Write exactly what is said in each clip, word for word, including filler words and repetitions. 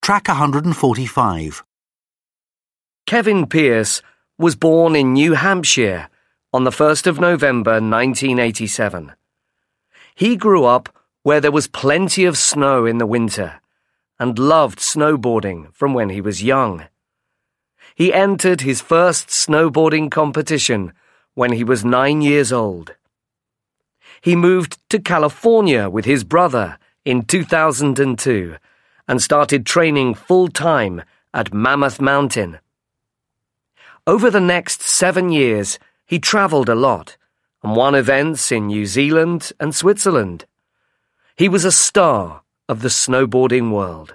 Track one hundred forty-five. Kevin Pierce was born in New Hampshire on the first of November nineteen eighty-seven. He grew up where there was plenty of snow in the winter and loved snowboarding from when he was young. He entered his first snowboarding competition when he was nine years old. He moved to California with his brother in two thousand two and started training full-time at Mammoth Mountain. Over the next seven years, he traveled a lot and won events in New Zealand and Switzerland. He was a star of the snowboarding world.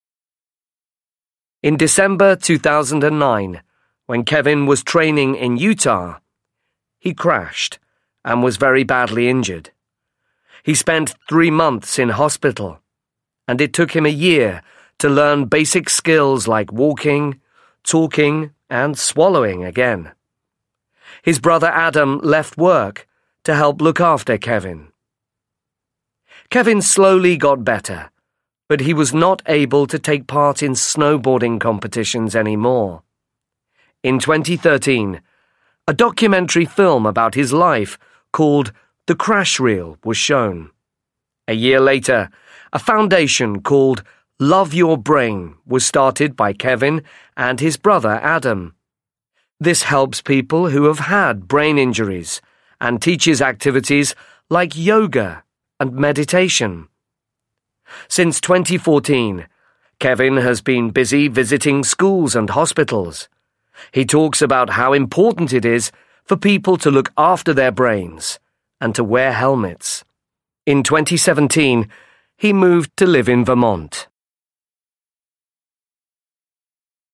In December two thousand nine, when Kevin was training in Utah, he crashed and was very badly injured. He spent three months in hospital, and it took him a year to learn basic skills like walking, talking, and swallowing again. His brother Adam left work to help look after Kevin. Kevin slowly got better, but he was not able to take part in snowboarding competitions anymore. In twenty thirteen, a documentary film about his life called The Crash Reel was shown. A year later, a foundation called Love Your Brain was started by Kevin and his brother Adam. This helps people who have had brain injuries and teaches activities like yoga and meditation. Since twenty fourteen, Kevin has been busy visiting schools and hospitals. He talks about how important it is for people to look after their brains and to wear helmets. In twenty seventeen, he moved to live in Vermont.